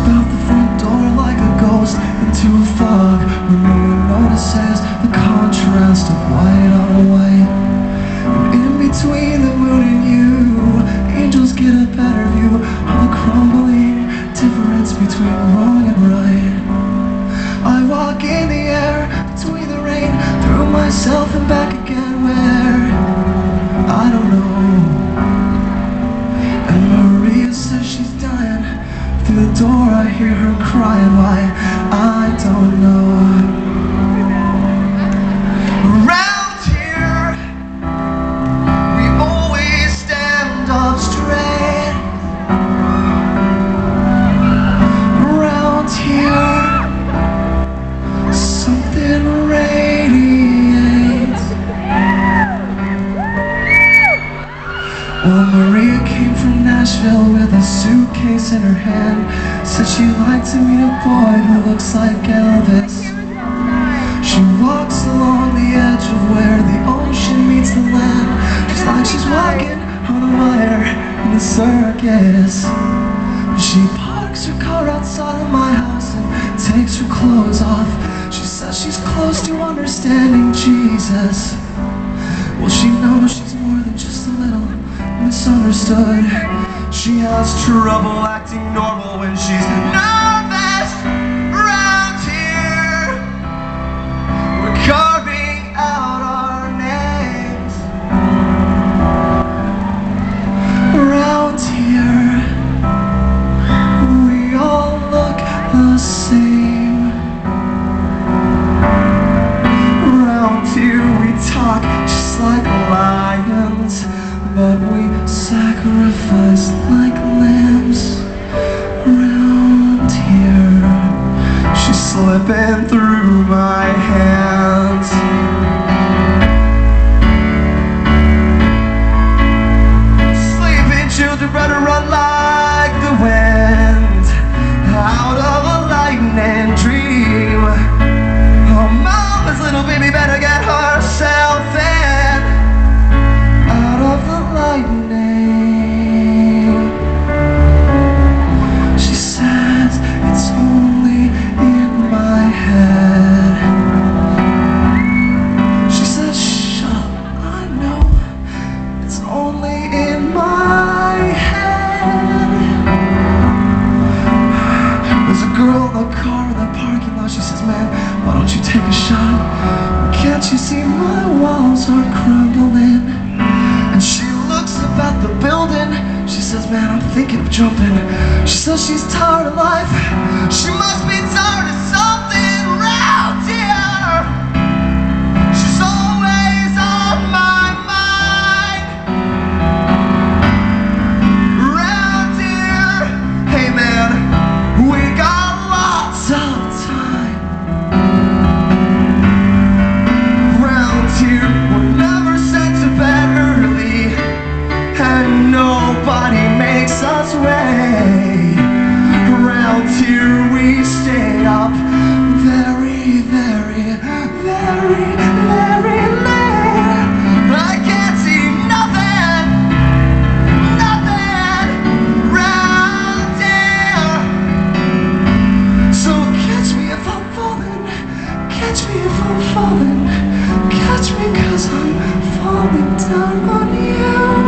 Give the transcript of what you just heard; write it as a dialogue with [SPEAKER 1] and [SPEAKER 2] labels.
[SPEAKER 1] out the front door like a ghost into a fog, where no one notices the contrast of white on white. And in between the moon and you, angels get a better view of the crumbling difference between wrong and right. I walk in the air between the rain, through myself and back again, where I don't know. And Maria says she's dying. Through the door I hear her crying. Why? I don't know. Around here we always stand up straight. Around here something radiates. Well, Maria came from Nashville with a suitcase in her hand. Said she'd like to meet a boy who looks like Elvis. She walks along the edge of where the ocean meets the land, just like she's walking on a wire in a circus. She parks her car outside of my house and takes her clothes off. She says she's close to understanding Jesus. Well, she knows she's more than just a little misunderstood. She has trouble acting normal when she's nervous. Around here we're carving out our names. Around here we all look the same. Around here we talk just like lions, but we sacrifice like lambs. Around here she's slipping through my hands. Sleeping children better run like the wind out of a lightning dream. Oh, mama's little baby better get herself in out of the lightning. She says it's only in my head. She says, shut up, I know it's only in my head. There's a girl in the car in the parking lot. She says, man, why don't you take a shot? Can't you see my walls are crumbling? And she looks up at the building. She says, man, I'm thinking of jumping. She says she's tired of life. She must be tired of something around here. She's always on my mind. Around here, hey man, we got lots of time. Around here, we're never sent to bed early, and nobody makes us wait. Around here we stay up very, very, very, very late. I can't see nothing, nothing around here. So catch me if I'm falling, catch me if I'm falling, catch me 'cause I'm falling down on you.